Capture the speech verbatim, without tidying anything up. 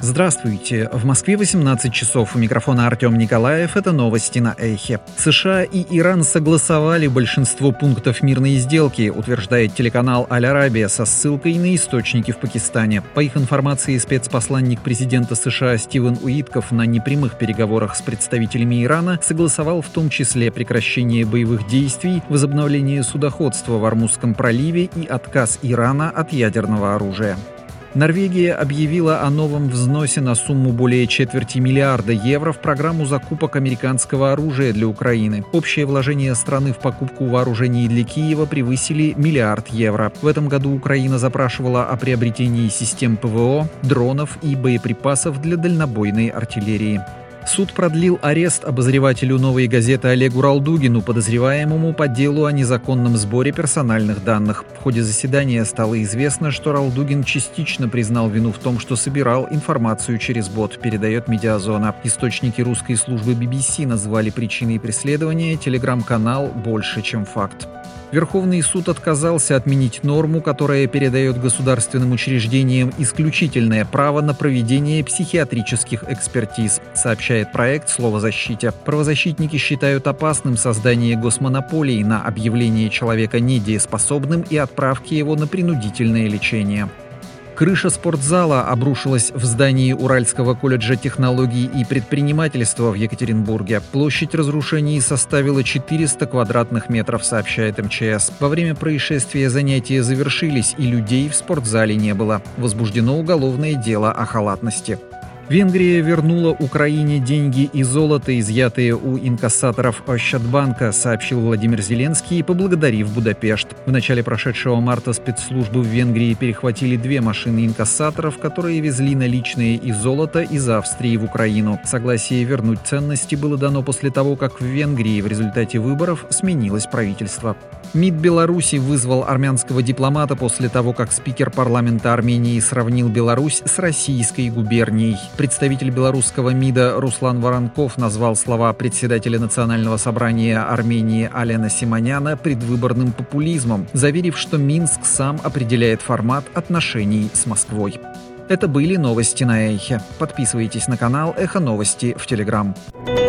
Здравствуйте. В Москве восемнадцать часов. У микрофона Артем Николаев. Это новости на Эхе. США и Иран согласовали большинство пунктов мирной сделки, утверждает телеканал Аль-Арабия со ссылкой на источники в Пакистане. По их информации, спецпосланник президента США Стивен Уитков на непрямых переговорах с представителями Ирана согласовал в том числе прекращение боевых действий, возобновление судоходства в Ормузском проливе и отказ Ирана от ядерного оружия. Норвегия объявила о новом взносе на сумму более четверти миллиарда евро в программу закупок американского оружия для Украины. Общее вложение страны в покупку вооружений для Киева превысили миллиард евро. В этом году Украина запрашивала о приобретении систем ПВО, дронов и боеприпасов для дальнобойной артиллерии. Суд продлил арест обозревателю «Новой газеты» Олегу Ралдугину, подозреваемому по делу о незаконном сборе персональных данных. В ходе заседания стало известно, что Ралдугин частично признал вину в том, что собирал информацию через бот, передает «Медиазона». Источники русской службы би би си назвали причиной преследования телеграм-канал «Больше, чем факт». Верховный суд отказался отменить норму, которая передает государственным учреждениям исключительное право на проведение психиатрических экспертиз, сообщает проект «Словозащите». Правозащитники считают опасным создание госмонополии на объявление человека недееспособным и отправки его на принудительное лечение. Крыша спортзала обрушилась в здании Уральского колледжа технологий и предпринимательства в Екатеринбурге. Площадь разрушений составила четыреста квадратных метров, сообщает эм че эс. Во время происшествия занятия завершились, и людей в спортзале не было. Возбуждено уголовное дело о халатности. Венгрия вернула Украине деньги и золото, изъятые у инкассаторов Ощадбанка, сообщил Владимир Зеленский, поблагодарив Будапешт. В начале прошедшего марта спецслужбы в Венгрии перехватили две машины инкассаторов, которые везли наличные и золото из Австрии в Украину. Согласие вернуть ценности было дано после того, как в Венгрии в результате выборов сменилось правительство. МИД Беларуси вызвал армянского дипломата после того, как спикер парламента Армении сравнил Беларусь с российской губернией. Представитель белорусского МИДа Руслан Воронков назвал слова председателя Национального собрания Армении Алена Симоняна предвыборным популизмом, заверив, что Минск сам определяет формат отношений с Москвой. Это были новости на Эхе. Подписывайтесь на канал Эхо Новости в Телеграм.